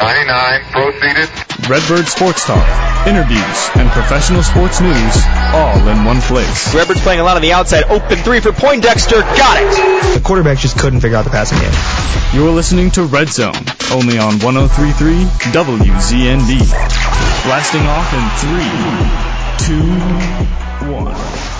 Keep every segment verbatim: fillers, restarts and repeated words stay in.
ninety-nine, proceeded. Redbird Sports Talk, interviews, and professional sports news, all in one place. Redbird's playing a lot on the outside. Open three for Poindexter. Got it. The quarterback just couldn't figure out the passing game. You're listening to Red Zone, only on one oh three point three W Z N D. Blasting off in three, two, one.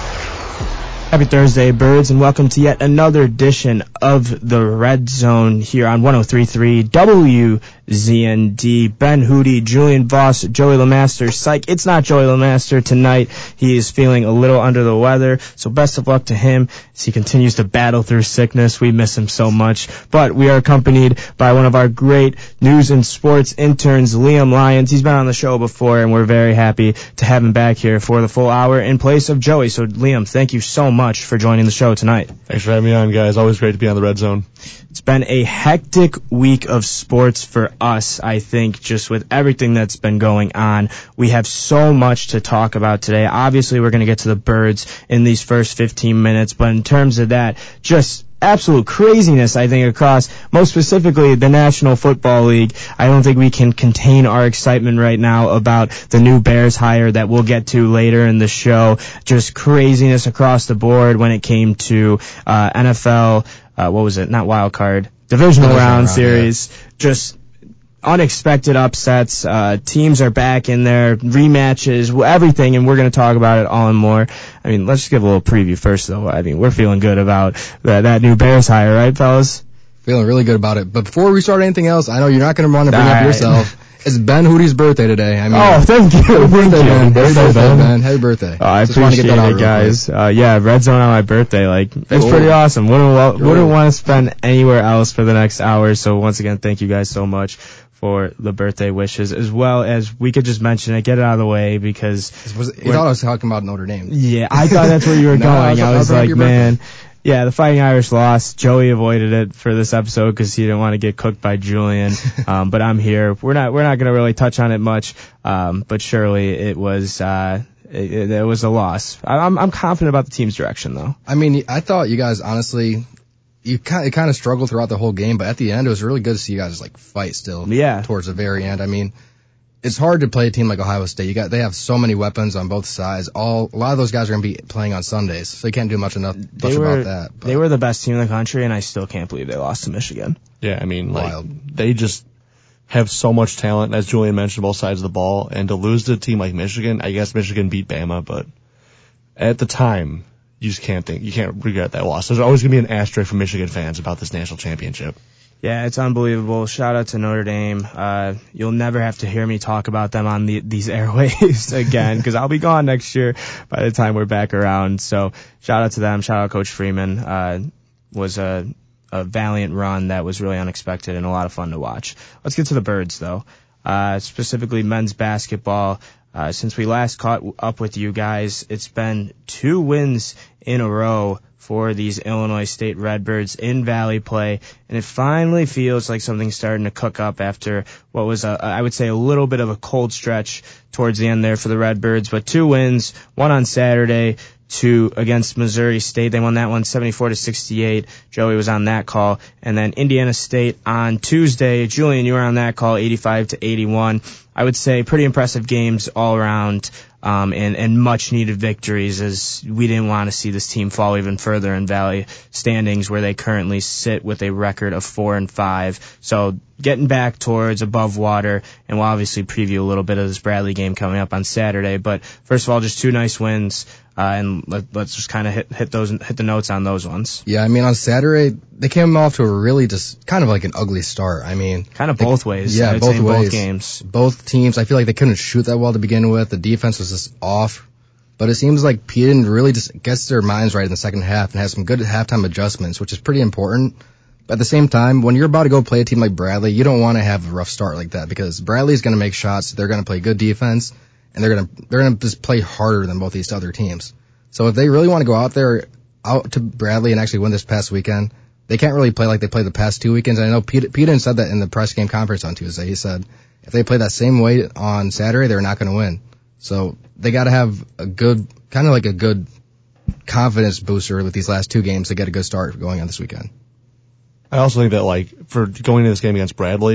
Happy Thursday, birds, and welcome to yet another edition of the Red Zone here on one oh three point three W Z N D. Ben Hootie, Julian Voss, Joey LeMaster. Psych, it's not Joey LeMaster tonight. He is feeling a little under the weather, so best of luck to him as he continues to battle through sickness. We miss him so much. But we are accompanied by one of our great news and sports interns, Liam Lyons. He's been on the show before, and we're very happy to have him back here for the full hour in place of Joey. So, Liam, thank you so much for joining the show tonight. Thanks for having me on, guys. Always great to be on the Red Zone. It's been a hectic week of sports for us, I think, just with everything that's been going on. We have so much to talk about today. Obviously, we're going to get to the birds in these first fifteen minutes, but in terms of that, just absolute craziness, I think, across, most specifically, the National Football League. I don't think we can contain our excitement right now about the new Bears hire that we'll get to later in the show. Just craziness across the board when it came to uh, N F L, uh, what was it, not wild card, divisional round, round series. Yeah. Just unexpected upsets. Uh, teams are back in there, rematches, everything, and we're going to talk about it all and more. I mean, let's just give a little preview first, though. I mean, we're feeling good about that, that new Bears hire, right, fellas? Feeling really good about it. But before we start anything else, I know you're not going to want to bring all up right. yourself. It's Ben Hootie's birthday today. I mean, oh, thank you. Happy birthday, thank Ben. You. Happy birthday, Ben. Ben. Happy birthday. Oh, I Just appreciate to get that it, guys. Uh, yeah, Red Zone on my birthday. Like, it's cool. Pretty awesome. Wouldn't, wouldn't want to spend anywhere else for the next hour. So once again, thank you guys so much for the birthday wishes, as well as we could just mention it, get it out of the way, because was, you thought I was talking about Notre Dame. Yeah, I thought that's where you were no, going. I was, I was, I was like, man, yeah, the Fighting Irish lost. Joey avoided it for this episode because he didn't want to get cooked by Julian. um, but I'm here. We're not we're not going to really touch on it much. Um, but surely it was uh, it, it was a loss. I'm I'm confident about the team's direction, though. I mean, I thought you guys honestly. You kind of, kind of struggled throughout the whole game, but at the end, it was really good to see you guys like fight still. Yeah. Towards the very end. I mean, it's hard to play a team like Ohio State. You got they have so many weapons on both sides. All a lot of those guys are going to be playing on Sundays, so you can't do much enough much were, about that. But. They were the best team in the country, and I still can't believe they lost to Michigan. Yeah, I mean, like Wild. They just have so much talent, as Julian mentioned, both sides of the ball, and to lose to a team like Michigan, I guess Michigan beat Bama, but at the time. You just can't think, you can't regret that loss. There's always going to be an asterisk for Michigan fans about this national championship. Yeah, it's unbelievable. Shout out to Notre Dame. Uh, you'll never have to hear me talk about them on the, these airwaves again, because I'll be gone next year by the time we're back around. So shout out to them. Shout out Coach Freeman. Uh, was a, a valiant run that was really unexpected and a lot of fun to watch. Let's get to the birds, though. Uh, specifically men's basketball. Uh, since we last caught up with you guys, it's been two wins in a row for these Illinois State Redbirds in Valley play, and it finally feels like something's starting to cook up after what was, a, I would say, a little bit of a cold stretch towards the end there for the Redbirds. But two wins, one on Saturday, two against Missouri State. They won that one seventy-four to sixty-eight. Joey was on that call. And then Indiana State on Tuesday. Julian, you were on that call, eighty-five to eighty-one. I would say pretty impressive games all around, um, and, and much needed victories, as we didn't want to see this team fall even further in Valley standings, where they currently sit with a record of four and five. So getting back towards above water, and we'll obviously preview a little bit of this Bradley game coming up on Saturday. But first of all, just two nice wins. Uh, and let, let's just kind of hit, hit those, hit the notes on those ones. Yeah, I mean, on Saturday, they came off to a really just kind of like an ugly start. I mean, kind of they, both ways. Yeah, I'd both say ways. Both games. Both teams, I feel like they couldn't shoot that well to begin with. The defense was just off. But it seems like Peden really just gets their minds right in the second half and has some good halftime adjustments, which is pretty important. But at the same time, when you're about to go play a team like Bradley, you don't want to have a rough start like that, because Bradley's going to make shots. They're going to play good defense, and they're going to they're going to just play harder than both these other teams. So if they really want to go out there, out to Bradley and actually win this past weekend, they can't really play like they played the past two weekends. I know Pete, Pete said that in the press game conference on Tuesday. He said if they play that same way on Saturday, they're not going to win. So they got to have a good, kind of like a good confidence booster with these last two games to get a good start going on this weekend. I also think that, like, for going into this game against Bradley,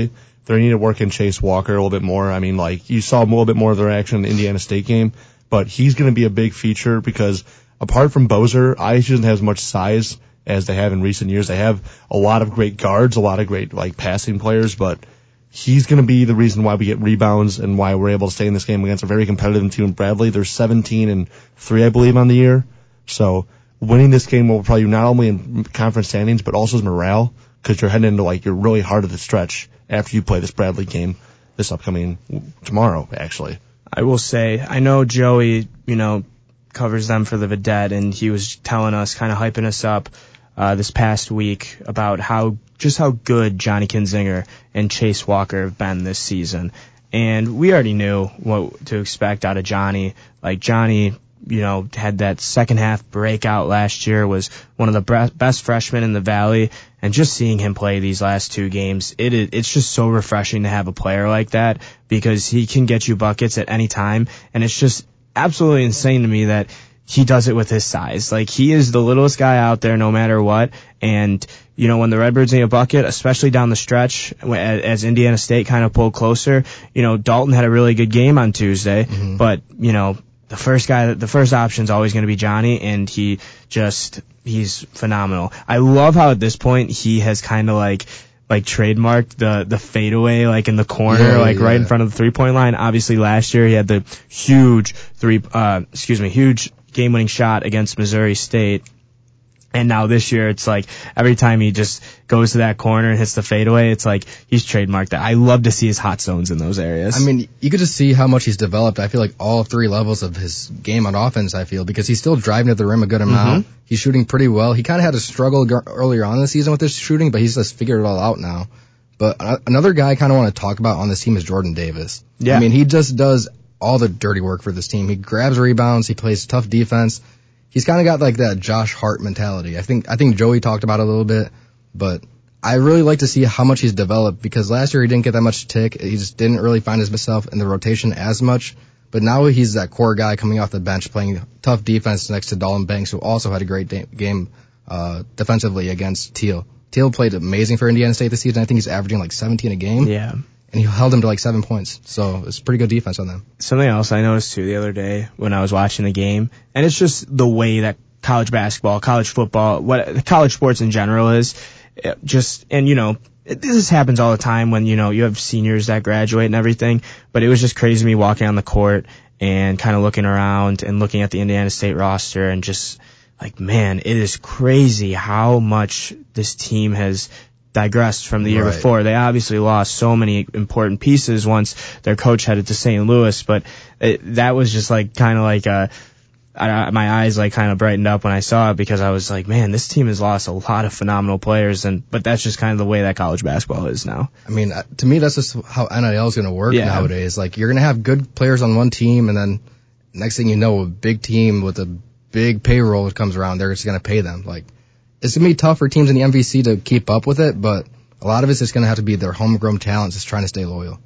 They need to work in Chase Walker a little bit more. I mean, like, you saw a little bit more of their action in the Indiana State game, but he's going to be a big feature because apart from Bozer, I S U doesn't have as much size as they have in recent years. They have a lot of great guards, a lot of great, like, passing players, but he's going to be the reason why we get rebounds and why we're able to stay in this game against a very competitive team in Bradley. They're seventeen and three, I believe, on the year. So winning this game will probably not only in conference standings, but also as morale, because you're heading into, like, you're really hard at the stretch after you play this Bradley game this upcoming tomorrow, actually. I will say, I know Joey, you know, covers them for the Vidette, and he was telling us, kind of hyping us up uh, this past week about how just how good Johnny Kinzinger and Chase Walker have been this season. And we already knew what to expect out of Johnny. Like, Johnny, you know, had that second half breakout last year, was one of the best freshmen in the Valley, and just seeing him play these last two games, it it's just so refreshing to have a player like that, because he can get you buckets at any time, and it's just absolutely insane to me that he does it with his size. Like, he is the littlest guy out there no matter what, and, you know, when the Redbirds need a bucket, especially down the stretch, as Indiana State kind of pulled closer, you know, Dalton had a really good game on Tuesday, mm-hmm. but, you know, the first guy, the first option is always going to be Johnny, and he just, he's phenomenal. I love how at this point he has kind of like, like trademarked the, the fadeaway, like in the corner, yeah, like yeah. right in front of the three point line. Obviously last year he had the huge three, uh, excuse me, huge game winning shot against Missouri State. And now this year, it's like every time he just goes to that corner and hits the fadeaway, it's like he's trademarked that. I love to see his hot zones in those areas. I mean, you could just see how much he's developed. I feel like all three levels of his game on offense, I feel, because he's still driving to the rim a good amount. Mm-hmm. He's shooting pretty well. He kind of had a struggle g- earlier on in the season with his shooting, but he's just figured it all out now. But uh, another guy I kind of want to talk about on this team is Jordan Davis. Yeah. I mean, he just does all the dirty work for this team. He grabs rebounds. He plays tough defense. He's kind of got like that Josh Hart mentality. I think I think Joey talked about it a little bit, but I really like to see how much he's developed, because last year he didn't get that much tick. He just didn't really find himself in the rotation as much. But now he's that core guy coming off the bench playing tough defense next to Dalton Banks, who also had a great da- game uh, defensively against Teal. Teal played amazing for Indiana State this season. I think he's averaging like seventeen a game. Yeah. And he held him to like seven points. So it's pretty good defense on them. Something else I noticed too the other day when I was watching the game, and it's just the way that college basketball, college football, what college sports in general is, just, and you know, it, this happens all the time when, you know, you have seniors that graduate and everything, but it was just crazy to me walking on the court and kind of looking around and looking at the Indiana State roster and just like, man, it is crazy how much this team has digressed from the year right. before. They obviously lost so many important pieces once their coach headed to Saint Louis, but it, that was just like kind of like a, I, my eyes like kind of brightened up when I saw it, because I was like, man, this team has lost a lot of phenomenal players, and but that's just kind of the way that college basketball is now. I mean, to me, that's just how N I L is going to work yeah. nowadays. Like, you're going to have good players on one team, and then next thing you know, a big team with a big payroll comes around, they're just going to pay them. Like, it's going to be tough for teams in the M V C to keep up with it, but a lot of it's just going to have to be their homegrown talents just trying to stay loyal.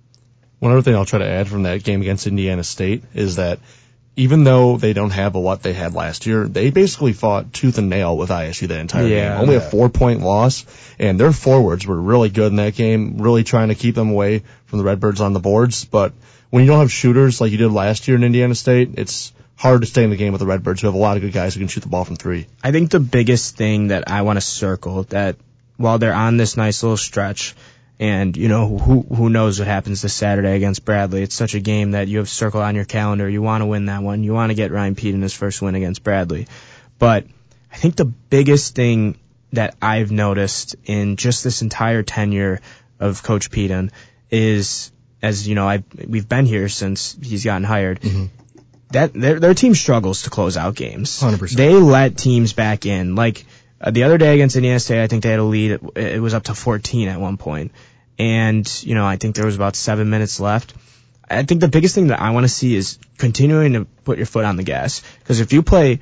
One other thing I'll try to add from that game against Indiana State is that even though they don't have a what they had last year, they basically fought tooth and nail with I S U that entire yeah, game. Only yeah. a four-point loss, and their forwards were really good in that game, really trying to keep them away from the Redbirds on the boards. But when you don't have shooters like you did last year in Indiana State, it's hard to stay in the game with the Redbirds, who have a lot of good guys who can shoot the ball from three. I think the biggest thing that I want to circle, that while they're on this nice little stretch, and, you know, who who knows what happens this Saturday against Bradley. It's such a game that you have circled on your calendar. You want to win that one. You want to get Ryan Peden his first win against Bradley. But I think the biggest thing that I've noticed in just this entire tenure of Coach Peden is, as you know, I we've been here since he's gotten hired, mm-hmm. that their, their team struggles to close out games. one hundred percent. They let teams back in. Like, Uh, the other day against Indiana State, I think they had a lead. It, it was up to fourteen at one point. And, you know, I think there was about seven minutes left. I think the biggest thing that I want to see is continuing to put your foot on the gas. Because if you play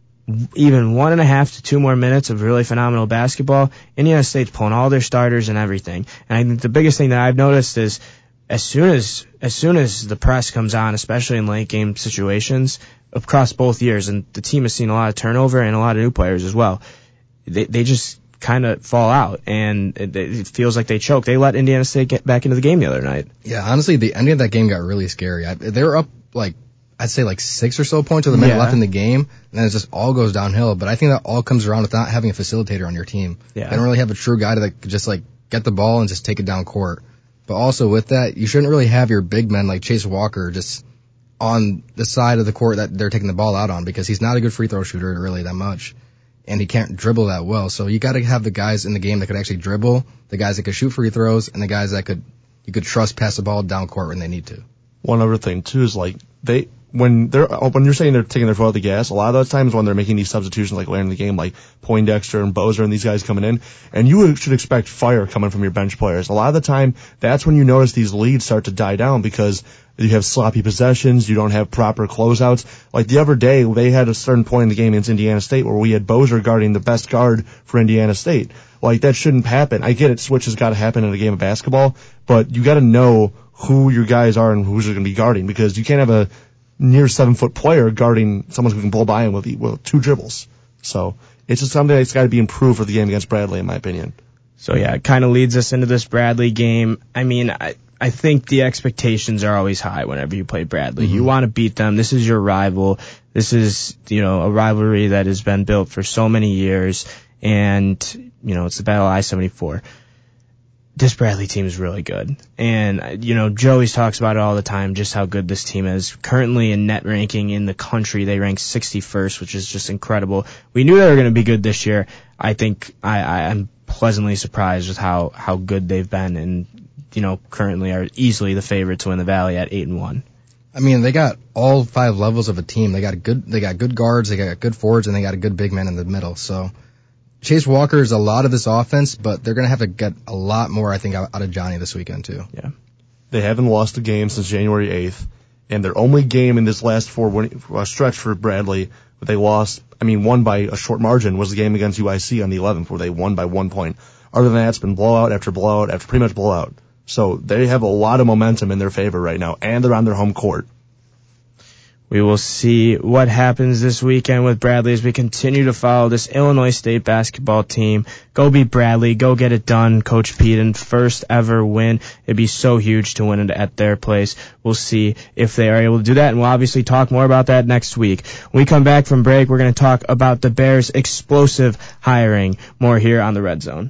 even one and a half to two more minutes of really phenomenal basketball, Indiana State's pulling all their starters and everything. And I think the biggest thing that I've noticed is as soon as, as soon as the press comes on, especially in late game situations across both years, and the team has seen a lot of turnover and a lot of new players as well, They they just kind of fall out, and it, it feels like they choke. They let Indiana State get back into the game the other night. Yeah, honestly, the ending of that game got really scary. I, they were up like I'd say like six or so points with a minute yeah. left in the game, and then it just all goes downhill. But I think that all comes around with not having a facilitator on your team. Yeah. They don't really have a true guy that could just like get the ball and just take it down court. But also with that, you shouldn't really have your big men like Chase Walker just on the side of the court that they're taking the ball out on, because he's not a good free throw shooter really that much, and he can't dribble that well. So you got to have the guys in the game that could actually dribble, the guys that could shoot free throws, and the guys that could you could trust pass the ball down court when they need to. One other thing too is like they when they're when you're saying they're taking their foot off the gas, a lot of those times when they're making these substitutions like later in the game, like Poindexter and Bozer and these guys coming in, and you should expect fire coming from your bench players. A lot of the time, that's when you notice these leads start to die down because you have sloppy possessions, you don't have proper closeouts. Like the other day, they had a certain point in the game against Indiana State where we had Bozer guarding the best guard for Indiana State. Like that shouldn't happen. I get it, switches got to happen in a game of basketball, but you got to know who your guys are and who's going to be guarding, because you can't have a near seven foot player guarding someone who can blow by him with, with two dribbles. So it's just something that's got to be improved for the game against Bradley, in my opinion. So yeah, it kind of leads us into this Bradley game. I mean, I, I think the expectations are always high whenever you play Bradley. Mm-hmm. You want to beat them. This is your rival. This is, you know, a rivalry that has been built for so many years, and, you know, it's the Battle of I seventy-four. This Bradley team is really good. And, you know, Joey's talks about it all the time, just how good this team is. Currently in net ranking in the country, they rank sixty-first, which is just incredible. We knew they were going to be good this year. I think I, I, I'm pleasantly surprised with how, how good they've been, and, you know, currently are easily the favorite to win the Valley at eight and one. I mean, they got all five levels of a team. They got good, they got good guards, they got good forwards, and they got a good big man in the middle. So Chase Walker is a lot of this offense, but they're going to have to get a lot more, I think, out of Johnny this weekend, too. Yeah. They haven't lost a game since January eighth, and their only game in this last four win- uh, stretch for Bradley, but they lost, I mean, won by a short margin, was the game against U I C on the eleventh, where they won by one point. Other than that, it's been blowout after blowout after pretty much blowout. So they have a lot of momentum in their favor right now, and they're on their home court. We will see what happens this weekend with Bradley as we continue to follow this Illinois State basketball team. Go beat Bradley. Go get it done, Coach Peden. First ever win. It'd be so huge to win it at their place. We'll see if they are able to do that, and we'll obviously talk more about that next week. When we come back from break, we're going to talk about the Bears' explosive hiring. More here on the Red Zone.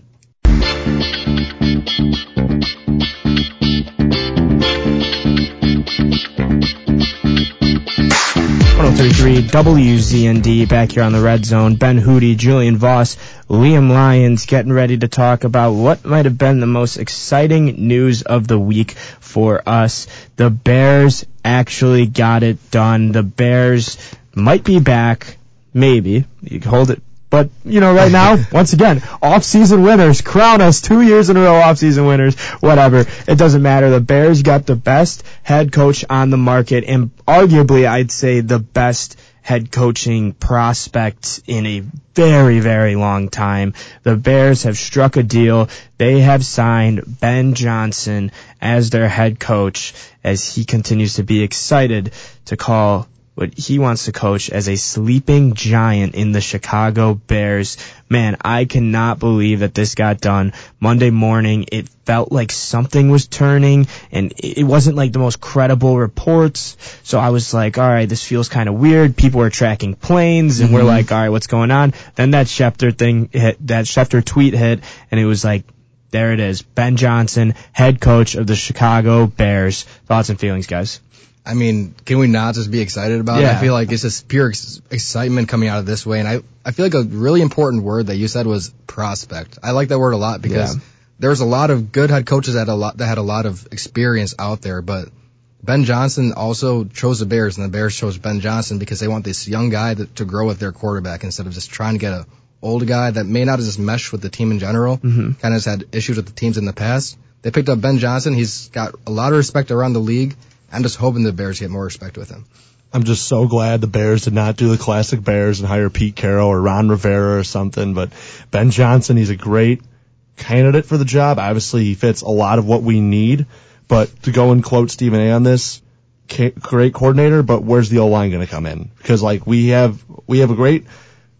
one oh three point three W Z N D back here on the Red Zone. Ben Hootie, Julian Voss, Liam Lyons getting ready to talk about what might have been the most exciting news of the week for us. The Bears actually got it done. The Bears might be back. Maybe. You can hold it. But, you know, right now, once again, off-season winners. Crown us two years in a row off-season winners. Whatever. It doesn't matter. The Bears got the best head coach on the market, and arguably, I'd say, the best head coaching prospect in a very, very long time. The Bears have struck a deal. They have signed Ben Johnson as their head coach, as he continues to be excited to call what he wants to coach as a sleeping giant in the Chicago Bears. Man, I cannot believe that this got done Monday morning. It felt like something was turning, and it wasn't like the most credible reports. So I was like, all right, this feels kind of weird. People are tracking planes, and mm-hmm. we're like, all right, what's going on? Then that Schefter thing hit, that Schefter tweet hit, and it was like, there it is. Ben Johnson, head coach of the Chicago Bears. Thoughts and feelings, guys? I mean, can we not just be excited about yeah. it? I feel like it's just pure ex- excitement coming out of this way. And I, I feel like a really important word that you said was prospect. I like that word a lot because yeah. there's a lot of good head coaches that had a lot, that had a lot of experience out there. But Ben Johnson also chose the Bears, and the Bears chose Ben Johnson because they want this young guy that, to grow with their quarterback instead of just trying to get a old guy that may not have just meshed with the team in general, mm-hmm. kind of has had issues with the teams in the past. They picked up Ben Johnson. He's got a lot of respect around the league. I'm just hoping the Bears get more respect with him. I'm just so glad the Bears did not do the classic Bears and hire Pete Carroll or Ron Rivera or something. But Ben Johnson, he's a great candidate for the job. Obviously, he fits a lot of what we need. But to go and quote Stephen A. on this, great coordinator, but where's the O-line going to come in? Because, like, we have we have a great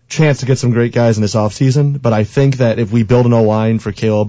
chance to get some great guys in this offseason, but I think that if we build an O-line for Caleb,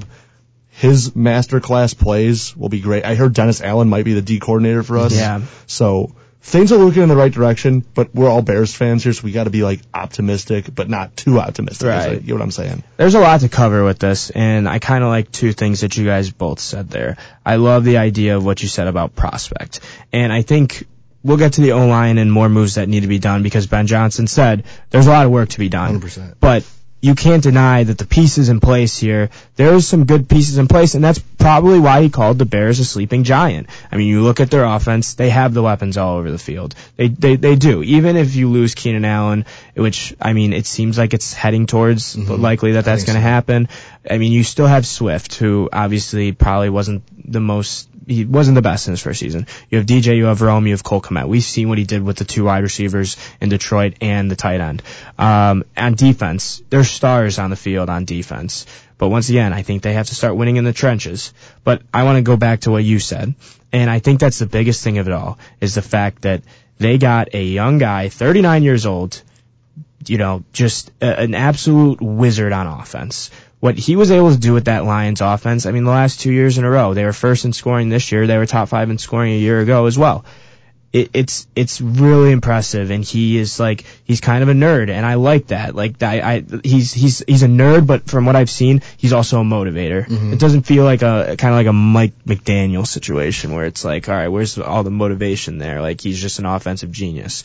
his masterclass plays will be great. I heard Dennis Allen might be the D coordinator for us. Yeah. So things are looking in the right direction, but we're all Bears fans here, so we got to be like optimistic, but not too optimistic. Right. You know what I'm saying? There's a lot to cover with this, and I kind of like two things that you guys both said there. I love the idea of what you said about prospect, and I think we'll get to the O-line and more moves that need to be done because Ben Johnson said there's a lot of work to be done. one hundred percent. But you can't deny that the pieces in place here, there's some good pieces in place, and that's probably why he called the Bears a sleeping giant. I mean, you look at their offense, they have the weapons all over the field. They they they do. Even if you lose Keenan Allen, which, I mean, it seems like it's heading towards Mm-hmm. likely that that's going to so. happen. I mean, you still have Swift, who obviously probably wasn't the most, he wasn't the best in his first season. You have D J, you have Rome, you have Cole Kmet. We've seen what he did with the two wide receivers in Detroit and the tight end. Um, on defense, there's stars on the field on defense. But once again, I think they have to start winning in the trenches. But I want to go back to what you said. And I think that's the biggest thing of it all, is the fact that they got a young guy, thirty-nine years old, you know, just a, an absolute wizard on offense. What he was able to do with that Lions offense, I mean, the last two years in a row, they were first in scoring this year. They were top five in scoring a year ago as well. It, it's it's really impressive, and he is like he's kind of a nerd, and I like that. Like I, I he's he's he's a nerd, but from what I've seen, he's also a motivator. Mm-hmm. It doesn't feel like a kind of like a Mike McDaniel situation where it's like, all right, where's all the motivation there? Like he's just an offensive genius.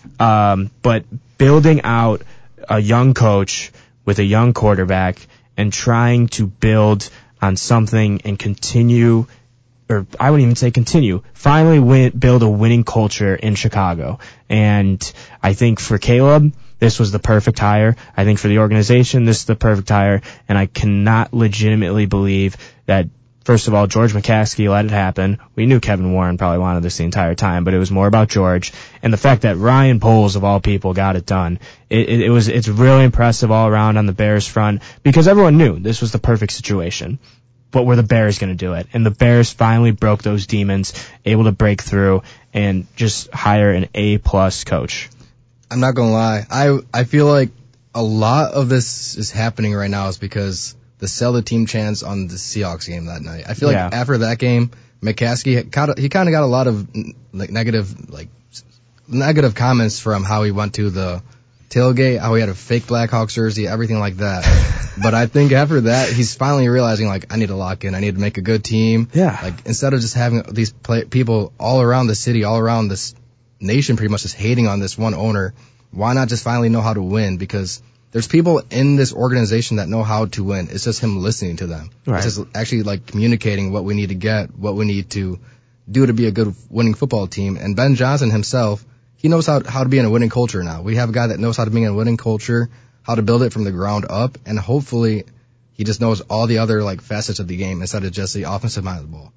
Um, but building out a young coach with a young quarterback and trying to build on something and continue, or I wouldn't even say continue, finally win, build a winning culture in Chicago. And I think for Caleb, this was the perfect hire. I think for the organization, this is the perfect hire. And I cannot legitimately believe that, first of all, George McCaskey let it happen. We knew Kevin Warren probably wanted this the entire time, but it was more about George. And the fact that Ryan Poles, of all people, got it done. It, it, it was, it's really impressive all around on the Bears front because everyone knew this was the perfect situation. But were the Bears going to do it? And the Bears finally broke those demons, able to break through and just hire an A-plus coach. I'm not going to lie. I, I feel like a lot of this is happening right now is because the sell the team chance on the Seahawks game that night. I feel like Yeah. after that game, McCaskey kind of he kind of got a lot of like negative like negative comments from how he went to the tailgate, how he had a fake Blackhawks jersey, everything like that. But I think after that, he's finally realizing like I need to lock in, I need to make a good team. Yeah. Like instead of just having these play- people all around the city, all around this nation, pretty much just hating on this one owner, why not just finally know how to win? Because there's people in this organization that know how to win. It's just him listening to them. Right. It's just actually like communicating what we need to get, what we need to do to be a good winning football team. And Ben Johnson himself, he knows how, how to be in a winning culture now. We have a guy that knows how to be in a winning culture, how to build it from the ground up, and hopefully he just knows all the other like facets of the game instead of just the offensive side of the ball.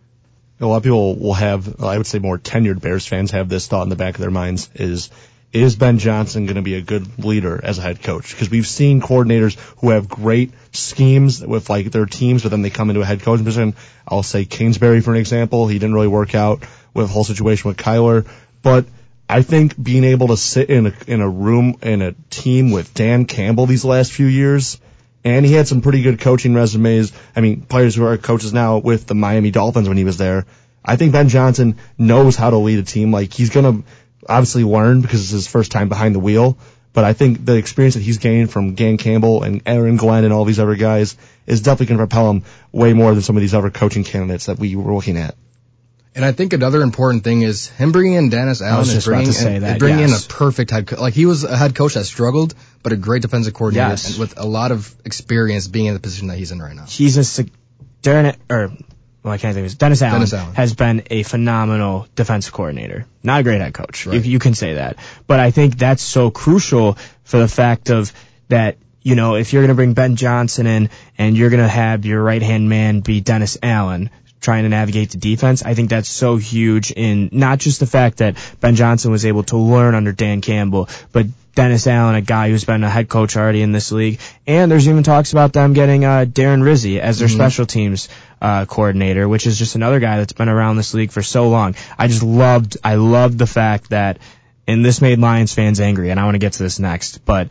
A lot of people will have, I would say more tenured Bears fans have this thought in the back of their minds is, is Ben Johnson going to be a good leader as a head coach? Because we've seen coordinators who have great schemes with like their teams, but then they come into a head coaching position. I'll say Kingsbury for an example. He didn't really work out with the whole situation with Kyler. But I think being able to sit in a, in a room in a team with Dan Campbell these last few years, and he had some pretty good coaching resumes. I mean, players who are coaches now with the Miami Dolphins when he was there. I think Ben Johnson knows how to lead a team. Like he's going to obviously learn because it's his first time behind the wheel. But I think the experience that he's gained from Dan Campbell and Aaron Glenn and all these other guys is definitely going to propel him way more than some of these other coaching candidates that we were looking at. And I think another important thing is him bringing in Dennis Allen was is just about bringing, to say in, that, bringing yes. in a perfect head coach. Like he was a head coach that struggled, but a great defensive coordinator Yes. and with a lot of experience being in the position that he's in right now. He's a sig- Darren or well, I can't think of it. Dennis Allen, Dennis Allen has been a phenomenal defensive coordinator. Not a great head coach. Right. You, you can say that. But I think that's so crucial for the fact of that, you know, if you're going to bring Ben Johnson in and you're going to have your right-hand man be Dennis Allen trying to navigate the defense, I think that's so huge in not just the fact that Ben Johnson was able to learn under Dan Campbell, but Dennis Allen, a guy who's been a head coach already in this league. And there's even talks about them getting uh, Darren Rizzi as their mm-hmm. special teams uh, coordinator, which is just another guy that's been around this league for so long. I just loved, I loved the fact that, and this made Lions fans angry, and I want to get to this next, but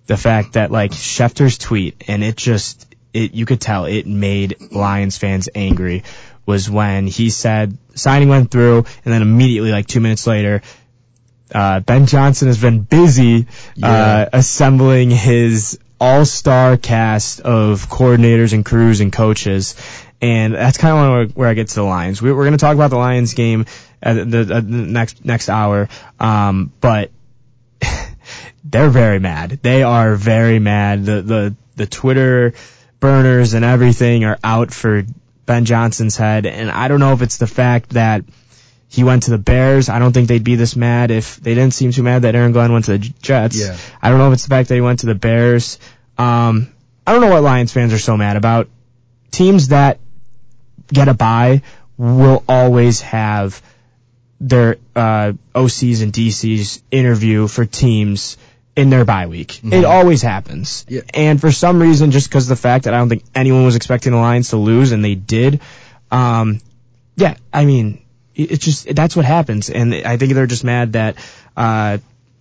the fact that like Schefter's tweet, and it just, it you could tell it made Lions fans angry, was when he said signing went through, and then immediately, like two minutes later, uh, Ben Johnson has been busy Yeah. uh, assembling his all-star cast of coordinators and crews and coaches. And that's kind of where, where I get to the Lions. We, we're going to talk about the Lions game at the, the, the next next hour, um, but they're very mad. They are very mad. The the the Twitter burners and everything are out for Ben Johnson's head, and I don't know if it's the fact that he went to the Bears. I don't think they'd be this mad if they didn't seem too mad that Aaron Glenn went to the Jets. Yeah. I don't know if it's the fact that he went to the Bears. Um, I don't know what Lions fans are so mad about. Teams that get a bye will always have their uh, O Cs and D Cs interview for teams in their bye week. Mm-hmm. It always happens. Yeah. And for some reason, just because of the fact that I don't think anyone was expecting the Lions to lose, and they did, um, yeah, I mean, it- it's just, that's what happens. And I think they're just mad that uh,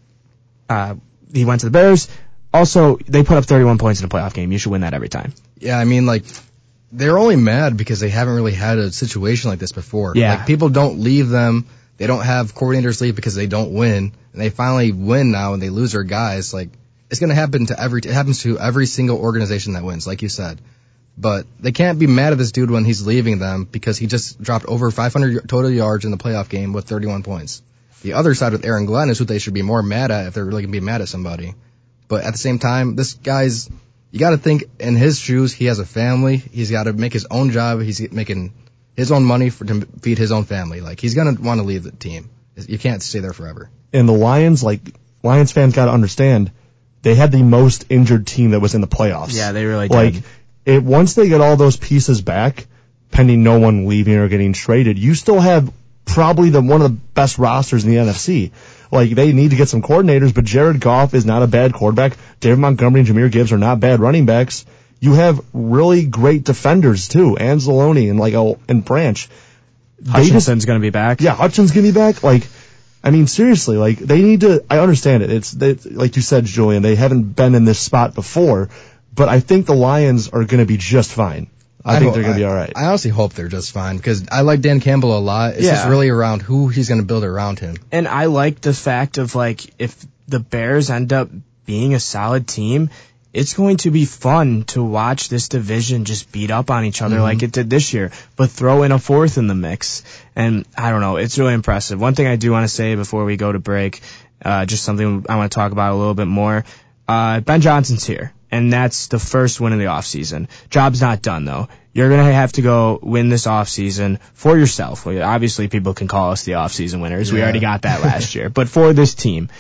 uh, he went to the Bears. Also, they put up thirty-one points in a playoff game. You should win that every time. Yeah, I mean, like, they're only mad because they haven't really had a situation like this before. Yeah. Like, people don't leave them. They don't have coordinators leave because they don't win. And they finally win now and they lose their guys. Like, it's going to happen to every, it happens to every single organization that wins, like you said. But they can't be mad at this dude when he's leaving them because he just dropped over five hundred total yards in the playoff game with thirty-one points. The other side with Aaron Glenn is who they should be more mad at if they're really going to be mad at somebody. But at the same time, this guy's, you got to think in his shoes, he has a family. He's got to make his own job. He's making his own money for to feed his own family. Like, he's going to want to leave the team. You can't stay there forever. And the Lions, like, Lions fans got to understand, they had the most injured team that was in the playoffs. Yeah, they really did. Like, it, once they get all those pieces back, pending no one leaving or getting traded, you still have probably the one of the best rosters in the N F C. Like, they need to get some coordinators, but Jared Goff is not a bad quarterback. David Montgomery and Jahmyr Gibbs are not bad running backs. You have really great defenders too, Anzalone and like oh, and Branch. Hutchinson's going to be back. Yeah, Hutchinson's going to be back. Like, I mean, seriously, like, they need to, I understand it. It's, they, like you said, Julian, they haven't been in this spot before, but I think the Lions are going to be just fine. I, I think hope, they're going to be I, all right. I honestly hope they're just fine because I like Dan Campbell a lot. It's Yeah. just really around who he's going to build around him. And I like the fact of, like, if the Bears end up being a solid team, it's going to be fun to watch this division just beat up on each other mm-hmm. like it did this year, but throw in a fourth in the mix. And I don't know, it's really impressive. One thing I do want to say before we go to break, uh, just something I want to talk about a little bit more. Uh, Ben Johnson's here, and that's the first win of the offseason. Job's not done, though. You're going to have to go win this offseason for yourself. Well, obviously, people can call us the offseason winners. Yeah. We already got that last year. But for this team,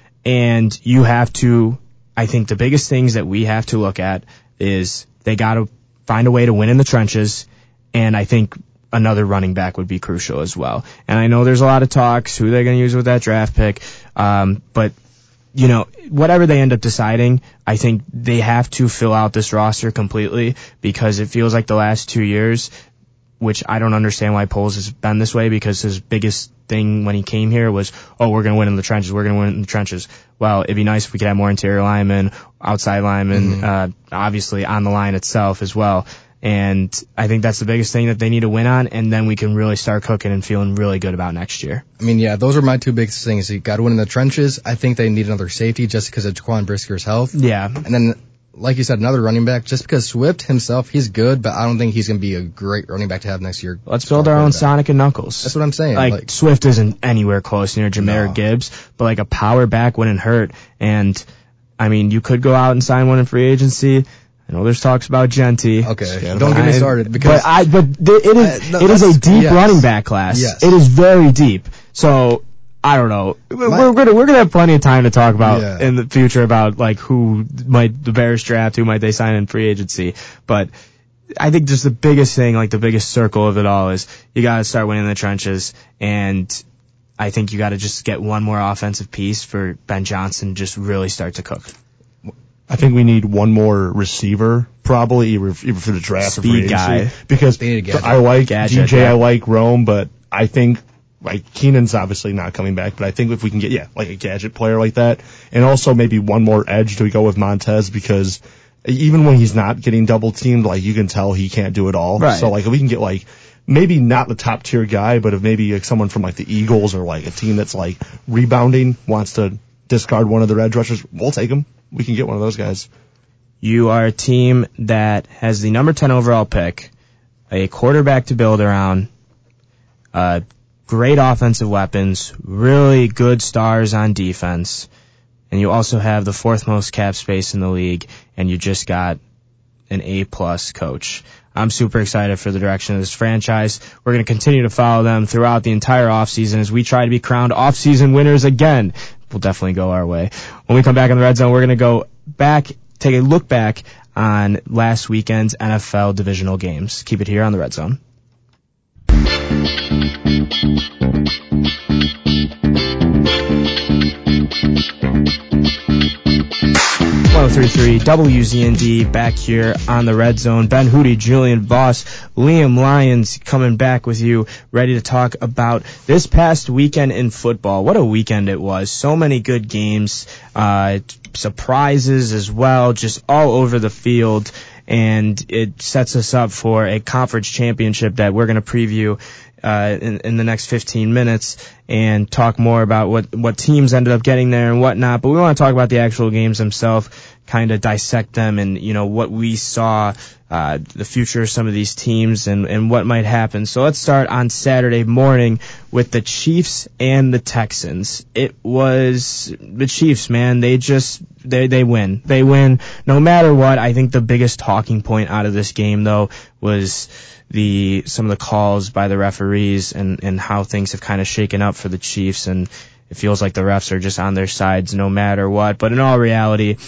and you have to, I think the biggest things that we have to look at is they got to find a way to win in the trenches, and I think another running back would be crucial as well. And I know there's a lot of talks, who they're going to use with that draft pick, um, but you know, whatever they end up deciding, I think they have to fill out this roster completely because it feels like the last two years, which I don't understand why Poles has been this way because his biggest thing when he came here was, oh, we're going to win in the trenches, we're going to win in the trenches. Well, it'd be nice if we could have more interior linemen, outside linemen, mm-hmm. uh, obviously on the line itself as well. And I think that's the biggest thing that they need to win on, and then we can really start cooking and feeling really good about next year. I mean, yeah, those are my two biggest things. You got to win in the trenches. I think they need another safety just because of Jaquan Brisker's health. Yeah. And then, like you said, another running back just because Swift himself, he's good, but I don't think he's going to be a great running back to have next year. Let's build our own Sonic and Knuckles. That's what I'm saying. Like, like Swift isn't anywhere close near Jahmyr no. Gibbs, but like a power back wouldn't hurt. And, I mean, you could go out and sign one in free agency. I know there's talks about Genty. Okay, yeah, don't get me started because but I but th- it is I, no, it is a deep yes. running back class. Yes. It is very deep. So I don't know. My, we're gonna we're gonna have plenty of time to talk about yeah. in the future about like who might the Bears draft, who might they sign in free agency. But I think just the biggest thing, like the biggest circle of it all, is you got to start winning the trenches, and I think you got to just get one more offensive piece for Ben Johnson to just really start to cook. I think we need one more receiver, probably, either, either for the draft Speed or free agency. guy. Because I like Gadget, D J, yeah. I like Rome, but I think like Keenan's obviously not coming back, but I think if we can get, yeah, like a gadget player like that, and also maybe one more edge, do we go with Montez? Because even when he's not getting double teamed, like you can tell he can't do it all. Right. So like if we can get like, maybe not the top tier guy, but if maybe like someone from like the Eagles or like a team that's like rebounding wants to discard one of their edge rushers, we'll take him. We can get one of those guys. You are a team that has the number ten overall pick, a quarterback to build around, uh, great offensive weapons, really good stars on defense, and you also have the fourth most cap space in the league, and you just got an A-plus coach. I'm super excited for the direction of this franchise. We're going to continue to follow them throughout the entire offseason as we try to be crowned offseason winners again. Will definitely go our way. When we come back in the Red Zone, we're going to go back, take a look back on last weekend's N F L divisional games. Keep it here on the Red Zone. one oh three point three W Z N D back here on the Red Zone. Ben Hootie, Julian Voss, Liam Lyons coming back with you, ready to talk about this past weekend in football. What a weekend it was. So many good games, uh, surprises as well, just all over the field. And it sets us up for a conference championship that we're going to preview uh, in, in the next fifteen minutes and talk more about what, what teams ended up getting there and whatnot. But we want to talk about the actual games themselves, kind of dissect them and, you know, what we saw, uh, the future of some of these teams and, and what might happen. So let's start on Saturday morning with the Chiefs and the Texans. It was the Chiefs, man. They just, they, they win. They win no matter what. I think the biggest talking point out of this game, though, was the, some of the calls by the referees and, and how things have kind of shaken up for the Chiefs. And it feels like the refs are just on their sides no matter what. But in all reality,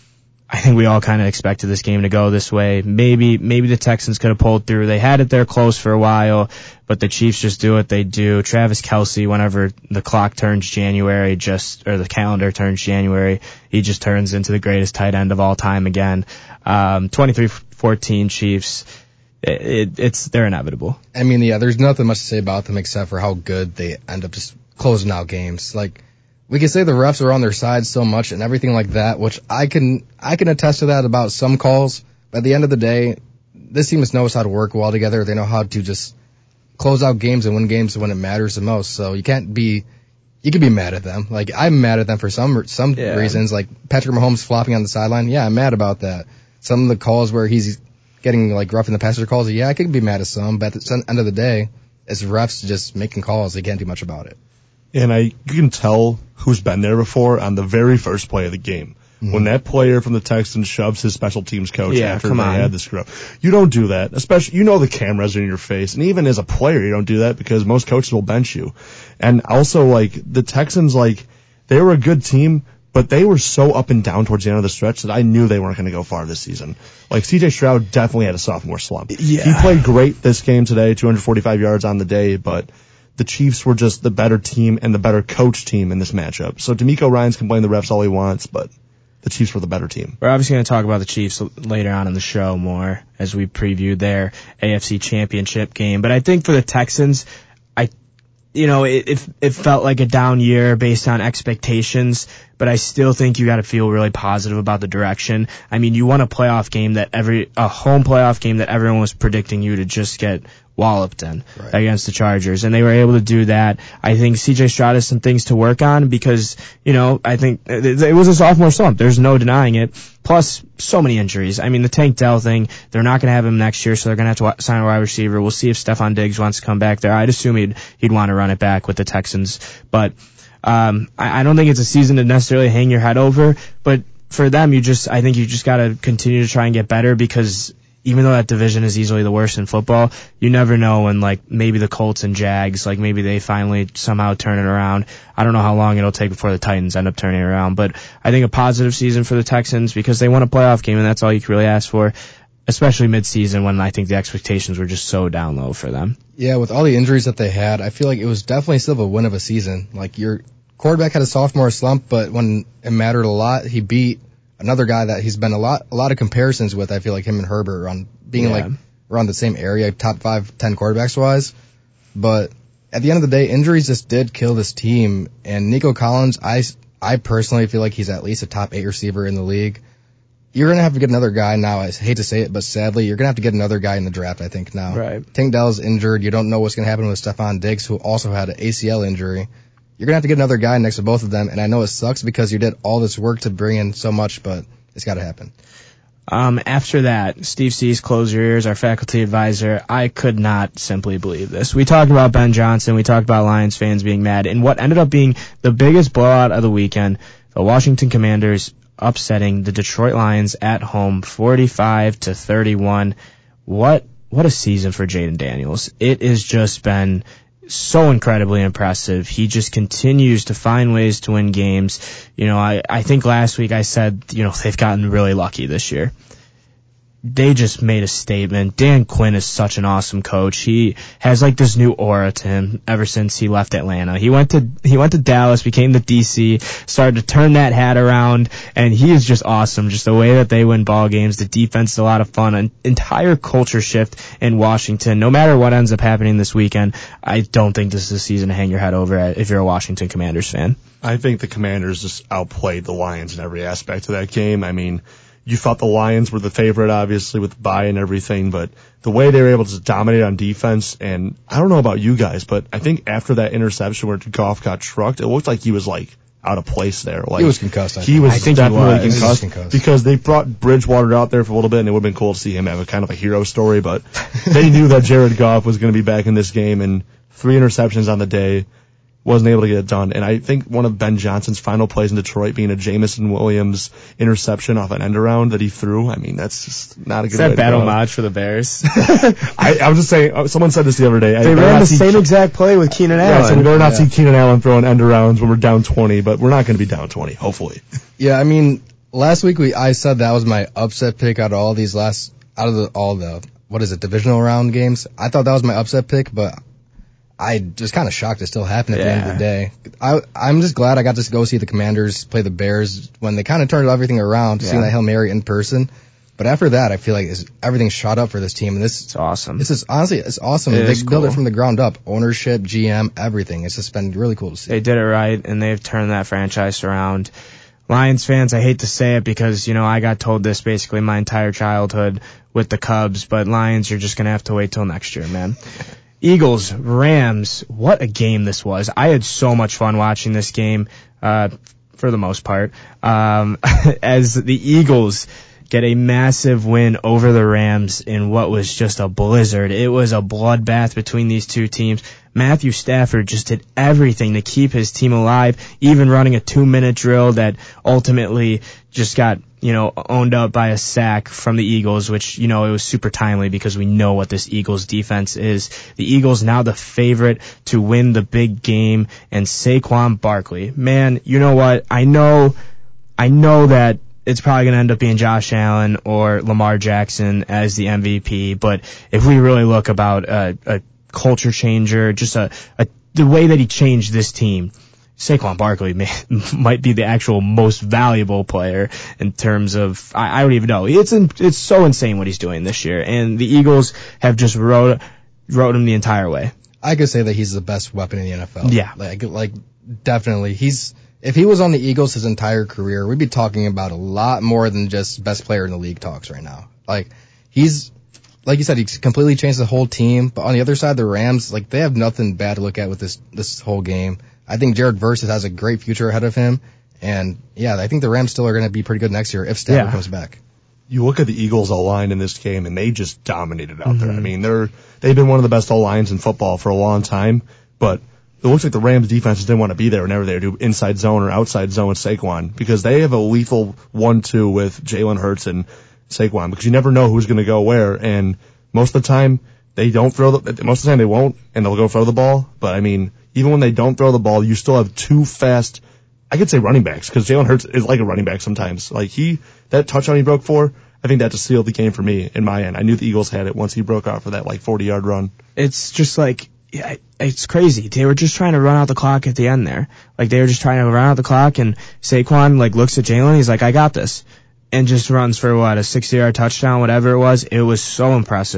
I think we all kind of expected this game to go this way. Maybe, maybe the Texans could have pulled through. They had it there close for a while, but the Chiefs just do what they do. Travis Kelce, whenever the clock turns January, just, or the calendar turns January, he just turns into the greatest tight end of all time again. Um, twenty-three fourteen Chiefs. It, it, it's, they're inevitable. I mean, yeah, there's nothing much to say about them except for how good they end up just closing out games. Like, we can say the refs are on their side so much and everything like that, which I can I can attest to that about some calls. But at the end of the day, this team just knows how to work well together. They know how to just close out games and win games when it matters the most. So you can't be you can be mad at them. Like, I'm mad at them for some some yeah. reasons. Like Patrick Mahomes flopping on the sideline. Yeah, I'm mad about that. Some of the calls where he's getting like rough in the passer calls. Yeah, I could be mad at some. But at the end of the day, it's refs just making calls. They can't do much about it. And I, you can tell who's been there before on the very first play of the game. Mm-hmm. When that player from the Texans shoves his special teams coach yeah, after they on. had the screw up. You don't do that. Especially, you know the cameras are in your face. And even as a player, you don't do that because most coaches will bench you. And also, like, the Texans, like, they were a good team, but they were so up and down towards the end of the stretch that I knew they weren't going to go far this season. Like, C J Stroud definitely had a sophomore slump. Yeah. He played great this game today, two hundred forty-five yards on the day, but the Chiefs were just the better team and the better coach team in this matchup. So DeMeco Ryans can blame the refs all he wants, but the Chiefs were the better team. We're obviously going to talk about the Chiefs later on in the show more as we preview their A F C Championship game. But I think for the Texans, I, you know, it, it, it felt like a down year based on expectations, but I still think you got to feel really positive about the direction. I mean, you won a playoff game that every, a home playoff game that everyone was predicting you to just get walloped in right. against the Chargers, and they were able to do that. I think C J Stroud has some things to work on because, you know, I think it, it was a sophomore slump. There's no denying it. Plus, so many injuries. I mean, the Tank Dell thing, they're not going to have him next year, so they're going to have to sign a wide receiver. We'll see if Stephon Diggs wants to come back there. I'd assume he'd, he'd want to run it back with the Texans. But um, I, I don't think it's a season to necessarily hang your head over. But for them, you just, I think you just got to continue to try and get better because even though that division is easily the worst in football, you never know when, like, maybe the Colts and Jags, like, maybe they finally somehow turn it around. I don't know how long it'll take before the Titans end up turning it around, but I think a positive season for the Texans because they won a playoff game, and that's all you can really ask for, especially mid-season when I think the expectations were just so down low for them. Yeah, with all the injuries that they had, I feel like it was definitely still a win of a season. Like, your quarterback had a sophomore slump, but when it mattered a lot, he beat another guy that he's been a lot, a lot of comparisons with. I feel like him and Herbert on being yeah. like around the same area, top five, ten quarterbacks wise. But at the end of the day, injuries just did kill this team. And Nico Collins, I, I personally feel like he's at least a top eight receiver in the league. You're going to have to get another guy now. I hate to say it, but sadly, you're going to have to get another guy in the draft, I think, now. Right. Tank Dell's injured. You don't know what's going to happen with Stephon Diggs, who also had an A C L injury. You're going to have to get another guy next to both of them. And I know it sucks because you did all this work to bring in so much, but it's got to happen. Um, after that, Steve Cease, close your ears, our faculty advisor. I could not simply believe this. We talked about Ben Johnson. We talked about Lions fans being mad. And what ended up being the biggest blowout of the weekend, the Washington Commanders upsetting the Detroit Lions at home, forty-five to thirty-one. What, what a season for Jaden Daniels. It has just been so incredibly impressive. He just continues to find ways to win games. You know, I, I think last week I said, you know, they've gotten really lucky this year. They just made a statement. Dan Quinn is such an awesome coach. He has like this new aura to him ever since he left Atlanta. He went to he went to Dallas, became the D C, started to turn that hat around, and he is just awesome. Just the way that they win ball games, the defense is a lot of fun. An entire culture shift in Washington. No matter what ends up happening this weekend, I don't think this is a season to hang your head over at if you're a Washington Commanders fan. I think the Commanders just outplayed the Lions in every aspect of that game. I mean, you thought the Lions were the favorite, obviously, with the bye and everything, but the way they were able to dominate on defense, and I don't know about you guys, but I think after that interception where Goff got trucked, it looked like he was like out of place there. Like, he was concussed. I he think. was I think definitely he was. Concussed, He was concussed because they brought Bridgewater out there for a little bit, and it would have been cool to see him have a kind of a hero story, but they knew that Jared Goff was going to be back in this game, and three interceptions on the day. Wasn't able to get it done. And I think one of Ben Johnson's final plays in Detroit being a Jamison Williams interception off an end around that he threw. I mean, that's just not a good Is way that to battle go. match for the Bears? I, I was just saying, someone said this the other day. They I, ran the see, same exact play with Keenan Yeah, Allen. so we better not Yeah. see Keenan Allen throwing end arounds when we're down twenty, but we're not going to be down twenty, hopefully. Yeah, I mean, last week we I said that was my upset pick out of all these last, out of the, all the, what is it, divisional round games. I thought that was my upset pick, but I just kind of shocked it still happened at Yeah. the end of the day. I, I'm just glad I got to go see the Commanders play the Bears when they kind of turned everything around, Yeah. seeing that Hail Mary in person. But after that, I feel like it's, everything shot up for this team. And this, It's awesome. this is honestly, it's awesome. It they is built cool. it from the ground up. Ownership, G M, everything. It's just been really cool to see. They did it right, and they've turned that franchise around. Lions fans, I hate to say it because, you know, I got told this basically my entire childhood with the Cubs, but Lions, you're just going to have to wait till next year, man. Eagles, Rams, what a game this was. I had so much fun watching this game, uh, for the most part, um, as the Eagles get a massive win over the Rams in what was just a blizzard. It was a bloodbath between these two teams. Matthew Stafford just did everything to keep his team alive, even running a two-minute drill that ultimately just got, you know, owned up by a sack from the Eagles, which, you know, it was super timely because we know what this Eagles defense is. The Eagles now the favorite to win the big game, and Saquon Barkley. Man, you know what? I know, I know that it's probably going to end up being Josh Allen or Lamar Jackson as the M V P, but if we really look about a, a culture changer, just a, a the way that he changed this team, Saquon Barkley may, might be the actual most valuable player in terms of, I, I don't even know. It's in, it's so insane what he's doing this year, and the Eagles have just rode, rode him the entire way. I could say that he's the best weapon in the N F L. Yeah. Like, like, definitely. He's, if he was on the Eagles his entire career, we'd be talking about a lot more than just best player in the league talks right now. Like, he's, like you said, he's completely changed the whole team. But on the other side, the Rams, like, they have nothing bad to look at with this, this whole game. I think Jared Versus has a great future ahead of him. And yeah, I think the Rams still are going to be pretty good next year if Stafford Yeah. comes back. You look at the Eagles O-line in this game, and they just dominated out Mm-hmm. there. I mean, they're, they've been one of the best O-lines in football for a long time, but it looks like the Rams defense didn't want to be there whenever they do inside zone or outside zone with Saquon, because they have a lethal one two with Jalen Hurts and Saquon, because you never know who's going to go where, and most of the time they don't throw the, most of the time they won't, and they'll go throw the ball, but I mean, even when they don't throw the ball, you still have two fast, I could say running backs, because Jalen Hurts is like a running back sometimes. Like he, that touchdown he broke for, I think that just sealed the game for me in my end. I knew the Eagles had it once he broke out for that like forty yard run. It's just like, yeah, it's crazy. They were just trying to run out the clock at the end there. Like they were just trying to run out the clock, and Saquon like looks at Jalen, he's like, I got this. And just runs for what, a sixty yard touchdown, whatever it was. It was so impressive.